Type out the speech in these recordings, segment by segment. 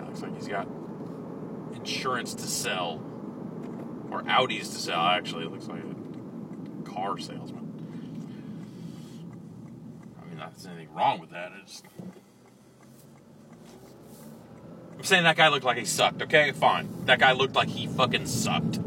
Looks like he's got insurance to sell. Or Audis to sell, actually. It looks like a car salesman. I mean, not that there's anything wrong with that. I'm saying that guy looked like he sucked, okay? Fine. That guy looked like he fucking sucked.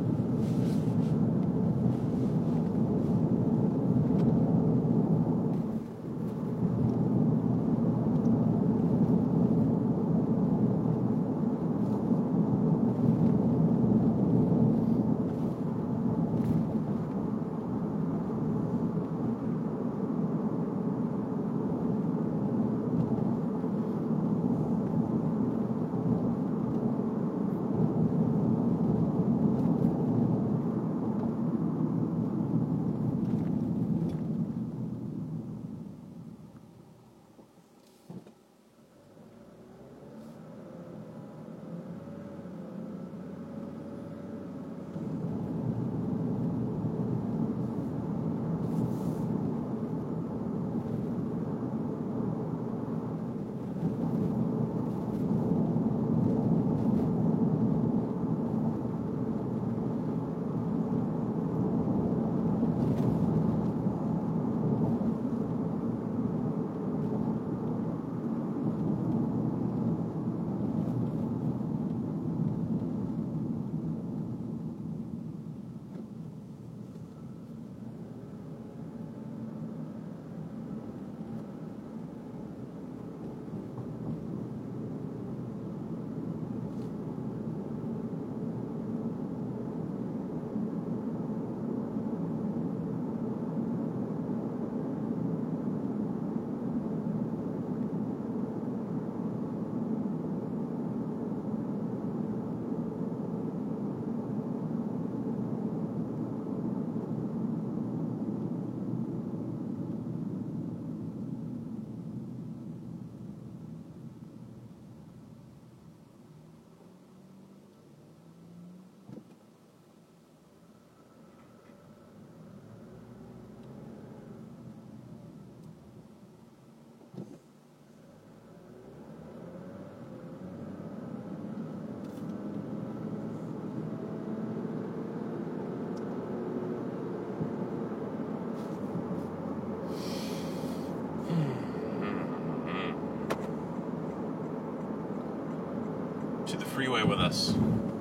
To the freeway with us.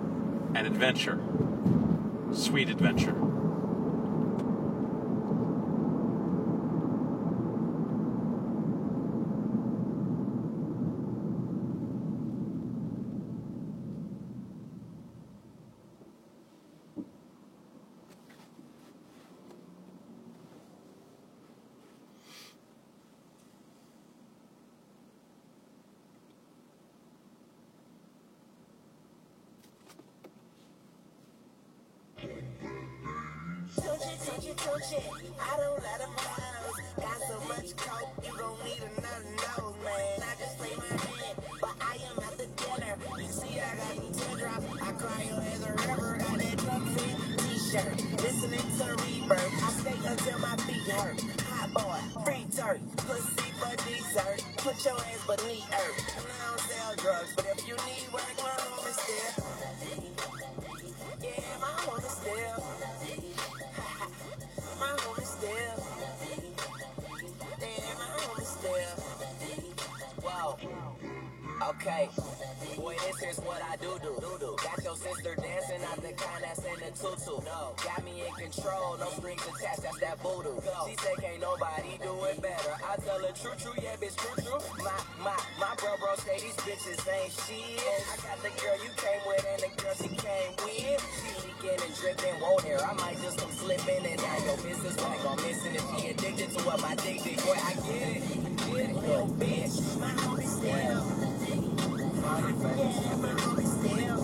An adventure. Sweet adventure. I don't let them know. Got so much coke, you gon' need another nose, man. I just play my hand, but I am at the dinner. You see, I got the teardrop. I cry your as a river. Got that truck fit t-shirt. Listening to Rebirth. I stay until my feet hurt. Hot boy, free turf, pussy for dessert. Put your ass beneath earth. I don't sell drugs, but if you need work, my home is still. Yeah, my home is still. My home is still. Damn, my home is still. Whoa. Okay. Boy, this is what I do. Got your sister dancing, not the kind that's in the tutu. No. Got me in control, no strings attached, that's that voodoo. She say can't nobody do it better. I tell her true, yeah, bitch, true. My bro say these bitches ain't shit. I got the girl you came with and the girl she came with. She leaking and dripping, won't hear. I might just come slipping and now your business like I'm missing. If she addicted to what my dick did, boy, I get it, little bitch. My home is still. Yeah, my home is still.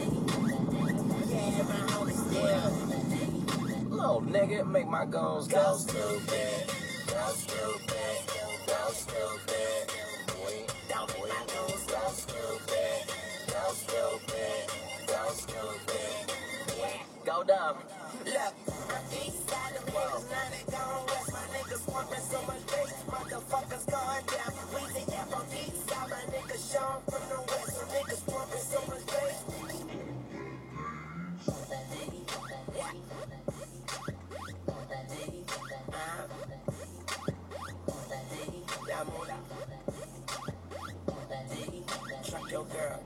Yeah, my home is still. Little nigga, make my goals go stupid. Go stupid. Go stupid. Don't make my goals go stupid. Go stupid. Go stupid. Yeah, go dumb. Look, I'm east side of niggas, now they gone west. My niggas pumping so much bass, motherfuckers going down. We the F on east side, my niggas Sean from the west. So niggas that moolah. Truck your girl.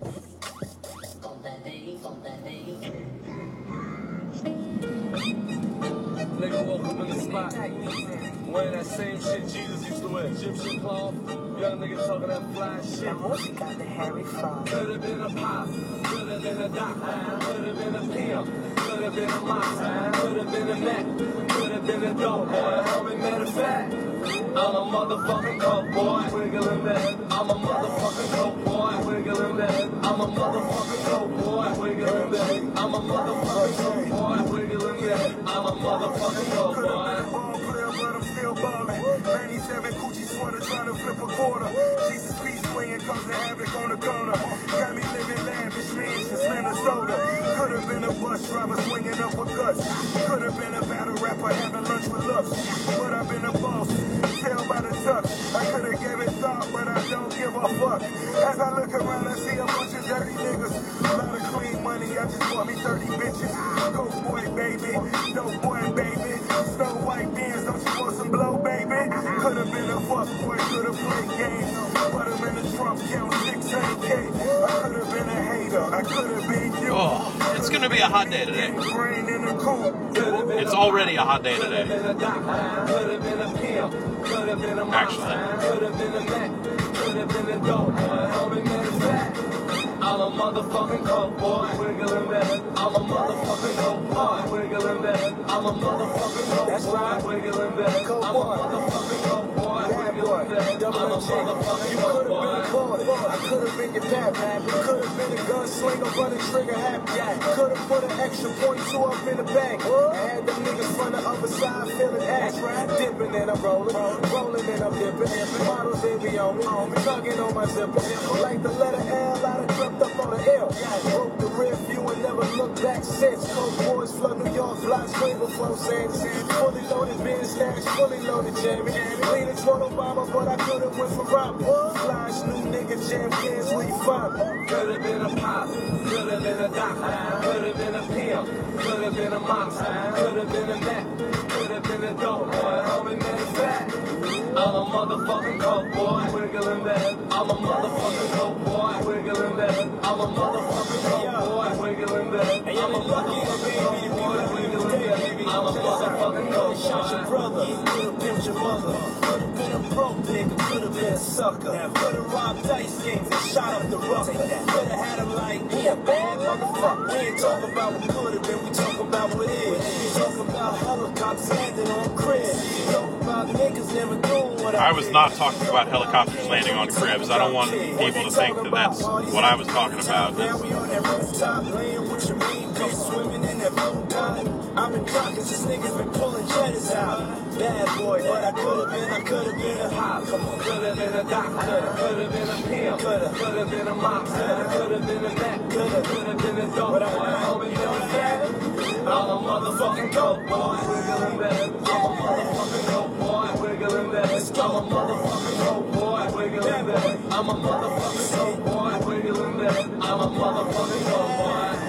Nigga woke up in the spot, wearing that same shit Jesus used to wear, Egyptian cloth. Young nigga talking that fly shit. That mochi got the Harry Fraud. Could've been a pop, could've been a doc, could've been a pimp, could've been a mox, could've been a Mac, could've been a dope boy. Homie, matter of fact, I'm a motherfucking coke boy, wiggling that. I'm a motherfucking coke boy, wiggling that. I'm a motherfucking coke boy, wiggling that. I'm a motherfucking coke boy, wiggling that. I'm a motherfucking coke boy. Let him feel ballin'. 97 Gucci sweater trying to flip a quarter. Jesus peace swinging, causing havoc on the corner. Got me living lavish, mansions, Minnesota. Could've been a bus driver swinging up a guts. Could've been a battle rapper having lunch with Lux. But I've been a boss, tell by the tux. I could've gave it thought, but I don't give a fuck. As I look around, I see a bunch of dirty niggas. A lot of clean money, I just bought me 30 bitches. Coke boy, baby. Dope boy, baby. Snow White Benz, don't you want some blow, baby? Could've been a fuck boy, could've played games. Put him in the trunk, count 600K. I could've been a hater, I could've been you. Oh, it's gonna be a hot day today. Brain in the coop. It's already a hot day today. Could've been a pimp, could've been a mox, could've been a Mac, could've been a dope boy. Homie, matter of fact, I'm a motherfucking coke boy, wiggling that. I'm a motherfucking coke boy, wiggling that. I'm a motherfucking coke boy, wiggling that. I'm a motherfucking coke boy, wiggling that. I'm a motherfucking coke boy. I could've been your pap, could've been a gunslinger, running trigger happy. Could've put an extra .2 up in the bag. I had them niggas from the other side feeling ass. Dipping and I'm rolling and I'm dipping. Models they be on me, tugging on my zipper. Like the letter L, I done tripped up on the L. Broke the rear view and never looked back since. Coke boys flood New York, blocks way before Sands. Fully loaded bin stacks, fully loaded Jamie. Leaning toward Obama, but I could've went for Robert. Flash new nigga jam cans, where you find me? Could've been a pop, could've been a doc, could've been a pimp, could've been a mox, could've been a Mac, could've been a dope boy. Homie, matter of fact, I'm a motherfucking coke boy, wiggling that. I'm a motherfucking coke boy, wiggling that. I'm a motherfucking coke boy, wiggling that. I'm a motherfucking coke boy, wiggling that. I'm a motherfucking coke boy. Shot your brother, could've pimped your mother. Could've been a broke nigga, could've been a sucker. Could've robbed dice games and shot up the rucker. Could've had him like, he a bad motherfucker. We ain't talking about what could've been, we talking about what is. We talking about helicopters landing on cribs. We talking about niggas never doing what I was not talking about helicopters landing on cribs. I don't want people to think that that's what I was talking about. Now we on that rooftop, laying with your main bitch, swimming in that blue dot. I've been drunk, cause this nigga's been pulling jetters out. Bad boy, but I could've been a hop. Come on, Could've been a doctor, could've been a pimp, could've been a mox, could've been a Mac, could've been a dope boy. Homie, you know that? I'm a motherfucking coke boy, wiggling that. I'm a motherfucking coke boy, wiggling that. I'm a motherfucking coke boy, wiggling that. I'm a motherfucking coke boy, wiggling that. I'm a motherfucking coke boy.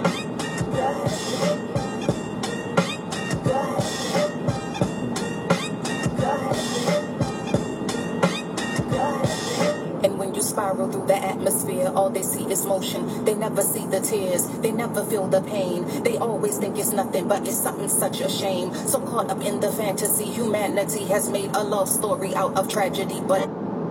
And when you spiral through the atmosphere, all they see is motion. They never see the tears, they never feel the pain. They always think it's nothing, but it's something, such a shame. So caught up in the fantasy, humanity has made a love story out of tragedy, but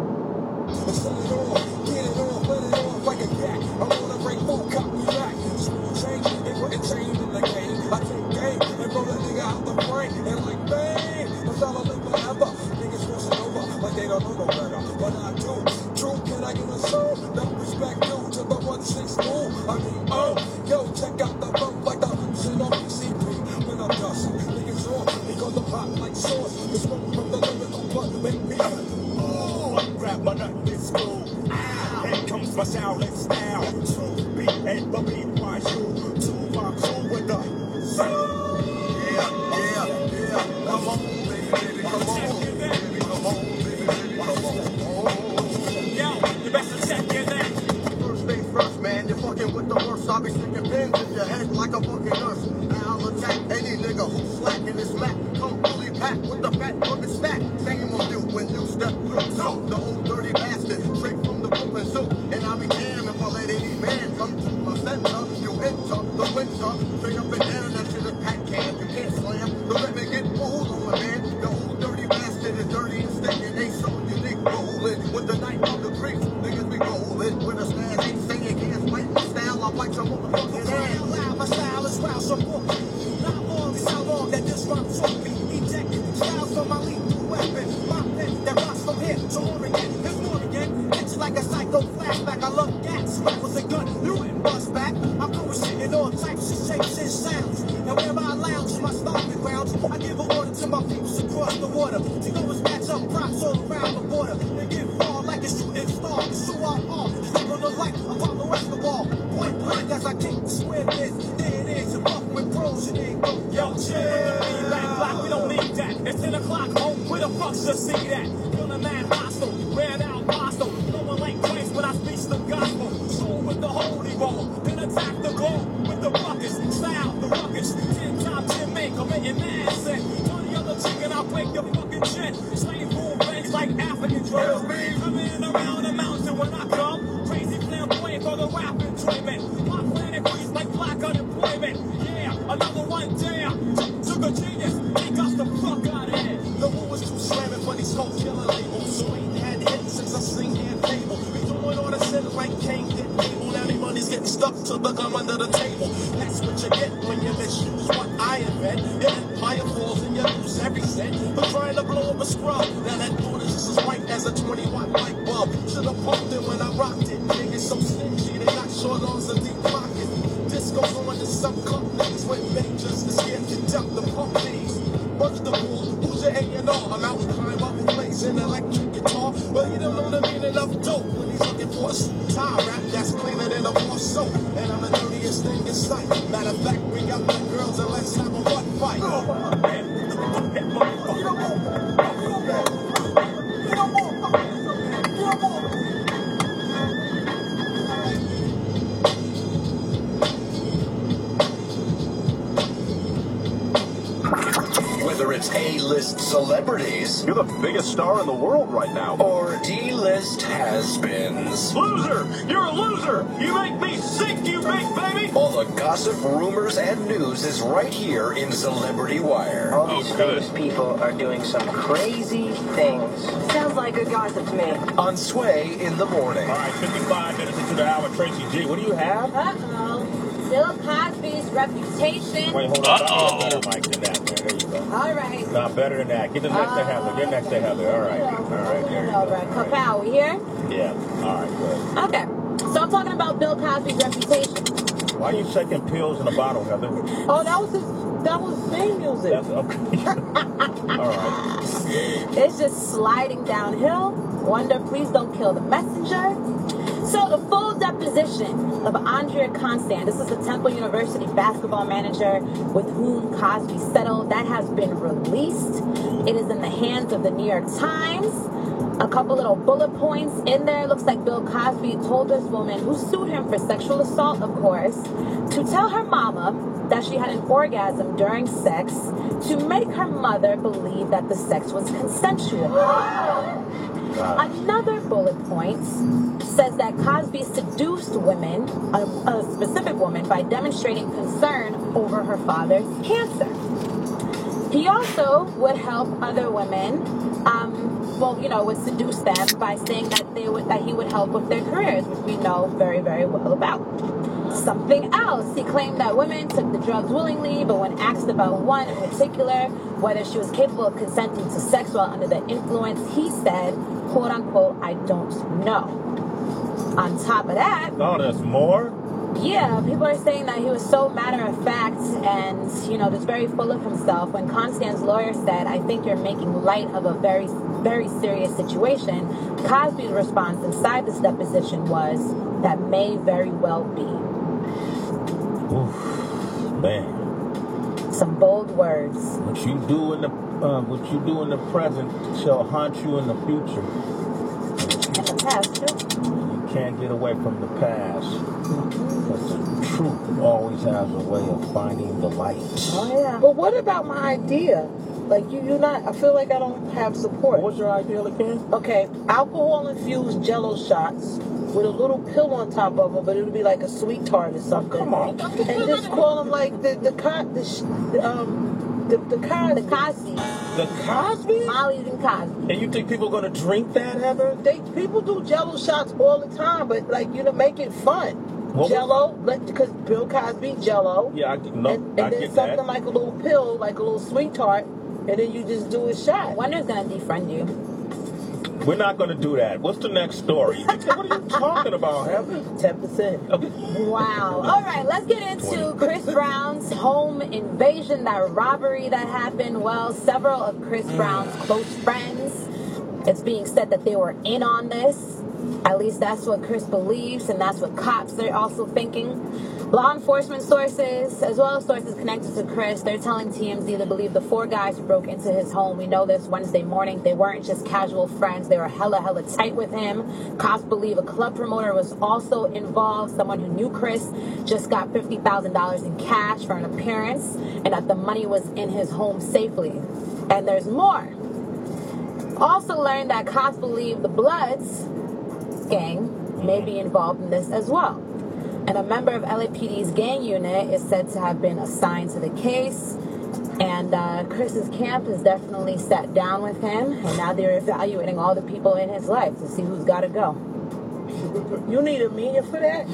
my sound and style. True beat and believe my shoe. Two I'm cool with the sound. Yeah. Come on, baby, come on. Baby, come on, baby, come on. Yo, you better check it out. First things first, man, you're fucking with the worst. I'll be sticking pins in your head like a fucking nurse. I'll attack any nigga who's slacking his Mac. Come fully packed with the fat fucking stack. Same on you when you step through. So types of shapes and sounds. And where I lounge in my stomping grounds, I give an order to my peeps across the water. To go and match up props all around the border. They get far like a shooting star. So I'm off, stick on the light, Apollo Escobar. Point blank as I kick the square biz. There it is, you're fucking with pros and they go. Yo, chill. Back block, we don't need that. It's 10 o'clock home, where the fuck should see that? Feeling mad hostile, ran out hostile. No one like Christ when I speak the gospel. Soul with the holy roll, then attack the goal with the buckets. Style, the ruckus, 10 times 10 make, committing mad set. Turn the other chicken, I'll break your fucking jet. Slave boom bangs like African drums. Coming around the mountain when I come. Crazy flamboyant for the rap enjoyment. My planet breathes like black unemployment. Yeah, another one down. Took a genius, he got the fuck out of here. The war was too slamming for these whole killer labels. So ain't had hit since I seen hand table. We throwing all the sins like King did Abel. Now they money's getting stuck to the gum under the table. That's what you get when you misuse what I invent. Your empire falls and you lose every cent. For trying to blow up a scrub. Now that door is just as white as a 20-watt light bulb. Should've pumped it when I rocked it. Niggas so stingy, they got short arms and deep pockets. Disco's on to some companies with majors to scared to dump the pump these. Bunch the fool, who's your A&R? I'm out and climb up and plays an electric guitar. But he don't know the meaning of dope when he's looking for a tie rap that's cleaner than a bar soap. And I'm the dirtiest thing in sight. Matter of fact, bring out the girls and let's have a butt fight. Whether it's A-list celebrities, You're the biggest star in the world right now. or D-list has-beens, Loser! You're a loser! You make me sick, you big baby! all the gossip, rumors, and news is right here in Celebrity Wire. All these good. famous people are doing some crazy things. Sounds like good gossip to me. On Sway in the morning. All right, 55 minutes into the hour, Tracy G. What do you have? Uh-oh. Bill Cosby's reputation. Wait, hold on. Uh-oh. Better mic than that, man. There you go. All right. Not better than that. Get the next to Heather. Get next to Heather. All right. All right. There you All go. right. Kapow, we here? Yeah. All right, good. Okay. So I'm talking about Bill Cosby's reputation. Why are you shaking pills in a bottle, Heather? Oh, that was theme music. That's okay. All right. It's just sliding downhill. Wonder, please don't kill the messenger. So the full deposition of Andrea Constand, this is the Temple University basketball manager with whom Cosby settled, that has been released. It is in the hands of the New York Times. A couple little bullet points in there. Looks like Bill Cosby told this woman, who sued him for sexual assault, of course, to tell her mama that she had an orgasm during sex to make her mother believe that the sex was consensual. Another bullet point says that Cosby seduced women, a specific woman, by demonstrating concern over her father's cancer. He also would help other women, would seduce them by saying that he would help with their careers, which we know very, very well about. Something else, he claimed that women took the drugs willingly, but when asked about one in particular, whether she was capable of consenting to sex while under the influence, he said, quote unquote, I don't know. On top of that, Oh, there's more? yeah, people are saying that he was so matter of fact and, just very full of himself. When Constand's lawyer said, I think you're making light of a very, very serious situation, Cosby's response inside this deposition was, that may very well be. Oof, man. Some bold words. What you do in the present shall haunt you in the future. In the past, too. You can't get away from the past. Because the truth always has a way of finding the light. Oh, yeah. But what about my idea? Like, you're not, I feel like I don't have support. What's your idea again? Okay, alcohol-infused Jello shots with a little pill on top of them, but it'll be like a sweet tart or something. Come on. And just call them like the Cosby. The Cosby? Molly's and Cosby. And you think people are going to drink that, Heather? People do Jello shots all the time, but make it fun. What Jello, because Bill Cosby, Jello. Yeah, I and get then something that. like a little pill, like a little sweet tart, and then you just do a shot. Wonder's gonna defriend you. We're not going to do that. What's the next story? What are you talking about, Heather? 10%. Okay. Wow. All right, let's get into Chris Brown's home invasion, that robbery that happened. Well, several of Chris Brown's close friends, it's being said that they were in on this. At least that's what Chris believes, and that's what cops are also thinking. Law enforcement sources, as well as sources connected to Chris, they're telling TMZ they believe the 4 guys who broke into his home. We know this Wednesday morning. They weren't just casual friends. They were hella tight with him. Cops believe a club promoter was also involved. Someone who knew Chris just got $50,000 in cash for an appearance, and that the money was in his home safely. And there's more. Also learned that cops believe the Bloods gang may be involved in this as well. And a member of LAPD's gang unit is said to have been assigned to the case. And Chris's camp has definitely sat down with him. And now they're evaluating all the people in his life to see who's got to go. You need a media for that?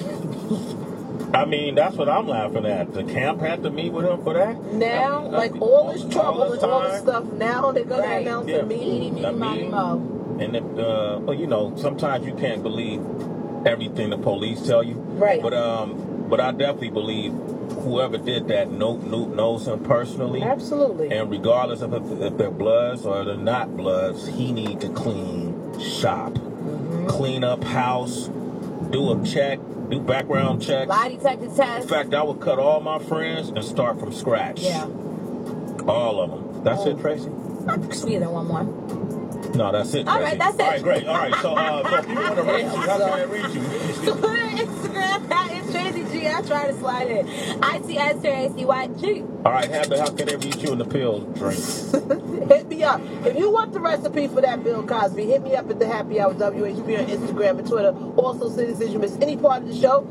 I mean, that's what I'm laughing at. The camp had to meet with him for that? Now, like all this trouble and all this stuff, now they're going to announce a meeting. And if, well, you know, sometimes you can't believe everything the police tell you. Right. But I definitely believe whoever did that knows him personally. Absolutely. And regardless of if they're Bloods or they're not Bloods, he need to clean shop, clean up house, do a check, do background checks. Lie detector test. In fact, I would cut all my friends and start from scratch. Yeah. All of them. That's it, Tracy? Either one more. No, that's it. All right, that's it. All right, great. All right, so if you want to reach you, how can I reach you? Twitter, Instagram, it's Tracy G. I try to slide in. ITSTRACYG. All right, Heather, how can they reach you in the pill drink? Hit me up. If you want the recipe for that Bill Cosby, hit me up at the Happy Hour WHB on Instagram and Twitter. Also, since you miss any part of the show,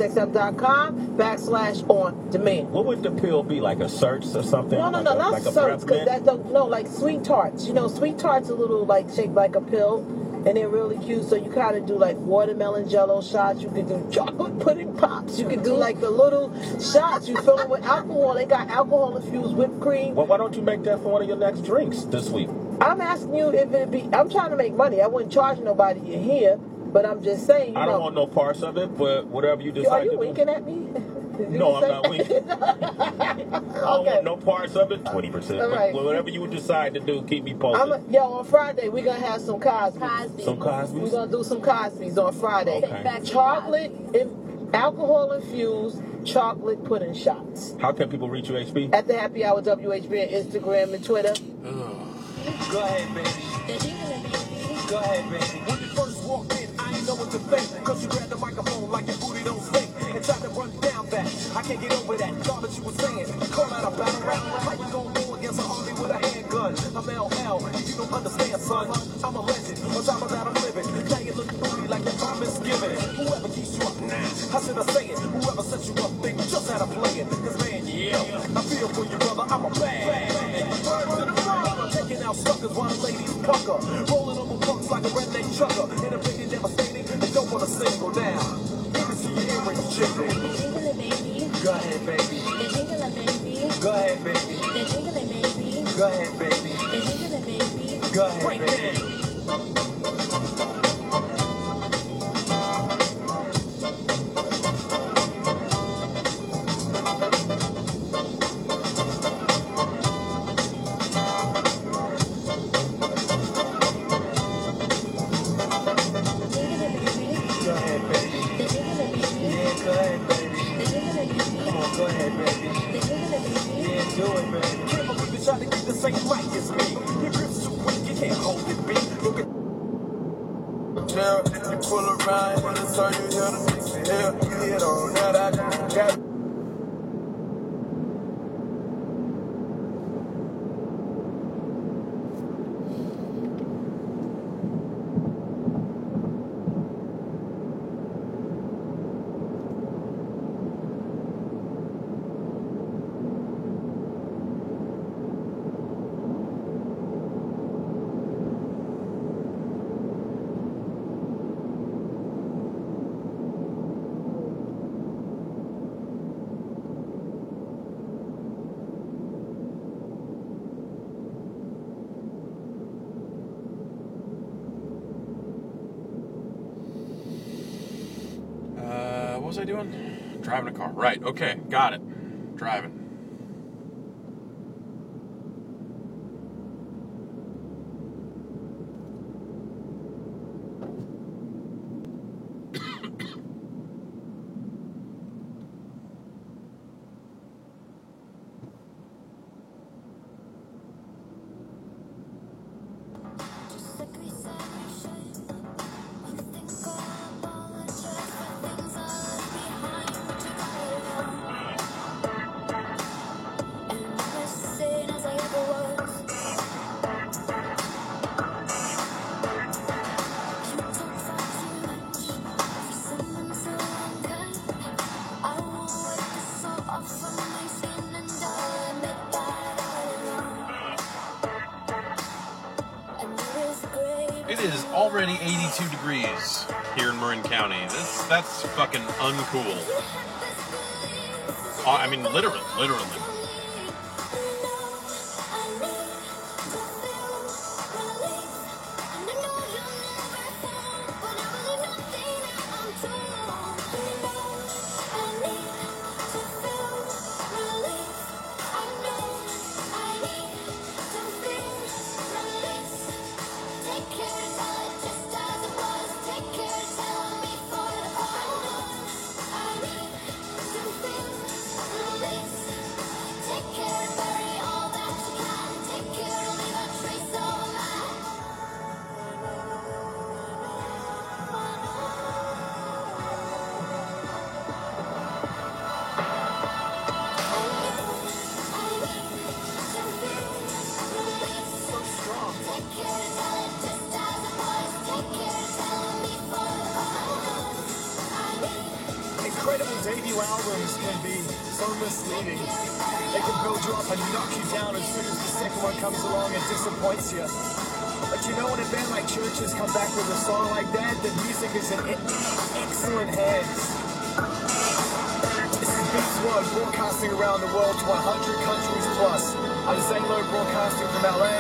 SiriusXM.com/on-demand. What would the pill be, like a search or something? No, not like search, because that don't, no, like sweet tarts. You know, sweet tarts a little like shaped like a pill, and they're really cute. So you kind of do like watermelon jello shots. You could do chocolate pudding pops. You could do like the little shots. You fill them with alcohol. They got alcohol infused whipped cream. Well, why don't you make that for one of your next drinks this week? I'm asking you if it'd be. I'm trying to make money. I wouldn't charge nobody in here, but I'm just saying. I don't want no parts of it, but whatever you decide Are you to winking at me? No, I'm not winking. I don't want no parts of it. 20%. All right. Whatever you decide to do, keep me posted. On Friday we're gonna have some Cosby's. Some Cosby's? We're gonna do some Cosby's on Friday. Okay. Chocolate, alcohol infused chocolate pudding shots. How can people reach you, HB? At the Happy Hour WHB on Instagram and Twitter. Go ahead, baby. Go ahead, baby. When you first walked in, I ain't know what to think. Cause you grabbed the microphone like your booty don't stink. And tried to run down that. I can't get over that. Thought that you were saying. Call out a battle rap. How you gonna go against an army with a handgun? I'm LL. You don't understand, son. I'm a legend. On top of that, I'm living. Now you look booty like your mom is giving. Whoever keeps you up now. How should I say it? Whoever set you up, think just how to play it. Cause man, yeah. I feel for you, brother. I'm a bad. Taking out suckers while ladies pucker. Rolling over punks like a redneck trucker. Innovating, devastating, and don't want to single down. Give it to your earrings, chicken. Go ahead, baby. Go ahead, baby. Go ahead, baby. Go ahead, baby. You pull around, so you hear the hell, you hit on that. I got what was I doing? Driving a car. Right, okay, got it. Driving. It is already 82 degrees here in Marin County. That's fucking uncool. I mean, literally. Incredible debut albums can be so misleading. They can build you up and knock you down as soon as the second one comes along and disappoints you. But you know, when a band like Churches come back with a song like that, the music is in excellent hands. This is Beats One, broadcasting around the world to 100 countries plus. I'm Zalo, broadcasting from LA.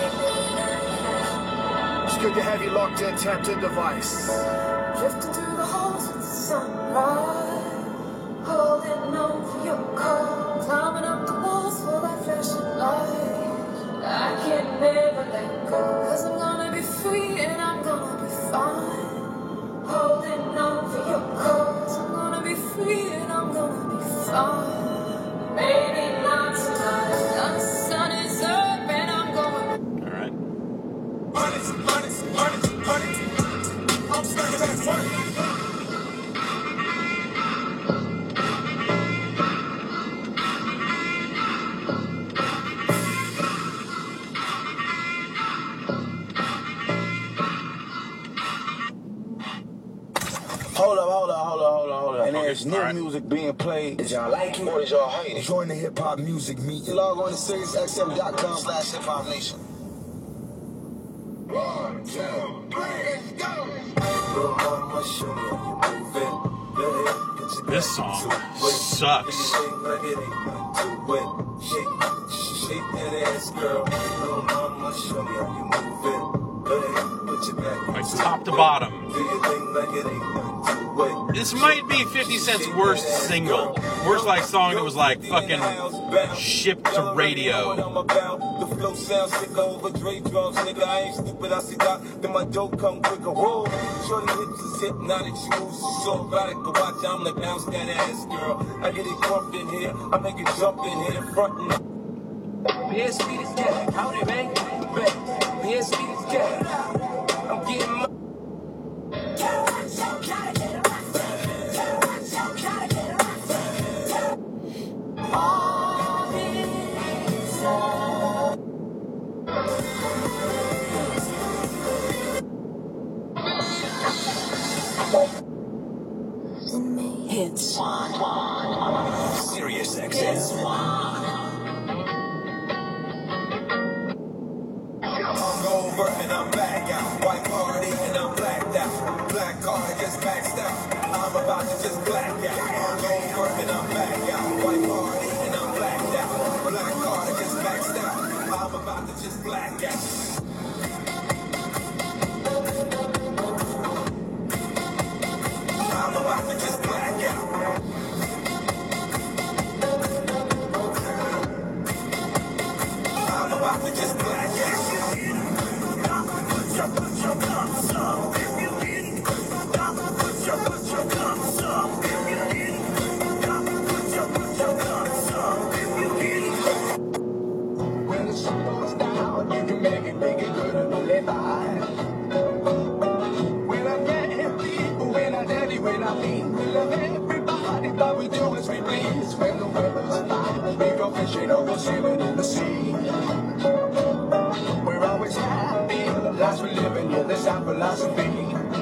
It's good to have you locked in, tapped in device. Drifting through the halls with the sunrise, holding on for your call, climbing up the walls for that flashing light. I can never let go, 'cause I'm gonna be free and I'm gonna be fine. Holding on for your cause, I'm gonna be free and I'm gonna be fine. Maybe not tonight, now the sun is up and I'm going. All right. Money. I'm standing at work. Hold up. And there's new music being played. Did y'all like it or did y'all hate it? Join the hip hop music meeting. Log on to SiriusXM.com/hiphopnation. 1, 2, 3, let's go. This song sucks. Like top to bottom. This might be 50 Cent's worst single. Worst like song that was like fucking shipped to radio. The flow sounds sick over Dre drums, nigga. I ain't stupid, I see that. Then my dope come quicker. Whoa, shorty hips is hypnotic, she moves so erotic. Watch, I'm the bounce that ass, girl. I get it crump in here, I make it jump in here, frontin'. Beer speed is dead, how they bang? Beer speed is dead. I'm getting my. Hits. Sirius XM. I'm over and I'm back out. White party and I'm blacked out. Black card just maxed out. I'm about to just black out. I'm over and I'm back out. White party and I'm blacked out. Black card just maxed out. I'm about to just black out. I'm about to just black out. happy. We love everybody, but we do as we please. When the weather's fine, we go fishing or we're sailing in the sea. We're always happy, the lives we live in, yeah, that's our philosophy.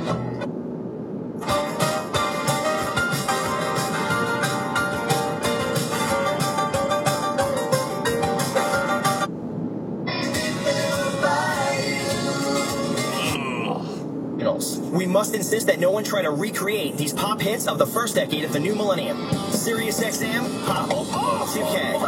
We must insist that no one try to recreate these pop hits of the first decade of the new millennium. Sirius XM, Pop 2K.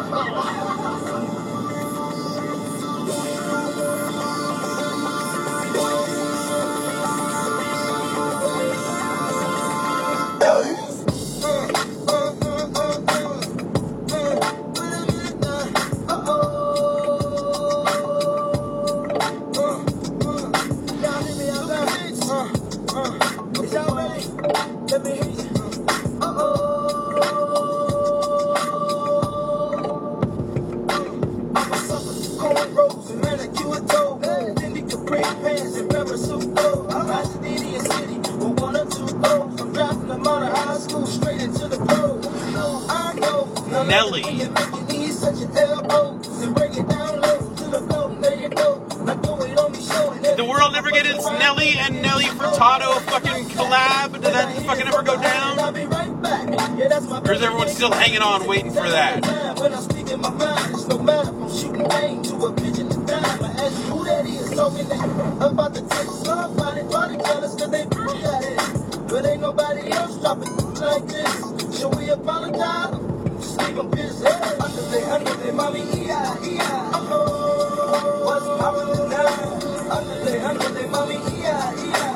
Nelly. Did the world ever get its Nelly and Nelly Furtado fucking collab? Did that fucking ever go down? Or is everyone still hanging on waiting for that? But ain't nobody else dropping like this. Should we apologize? Just leave them pissed. Underlay, mommy, oh, what's poppin' now? Underlay, mommy,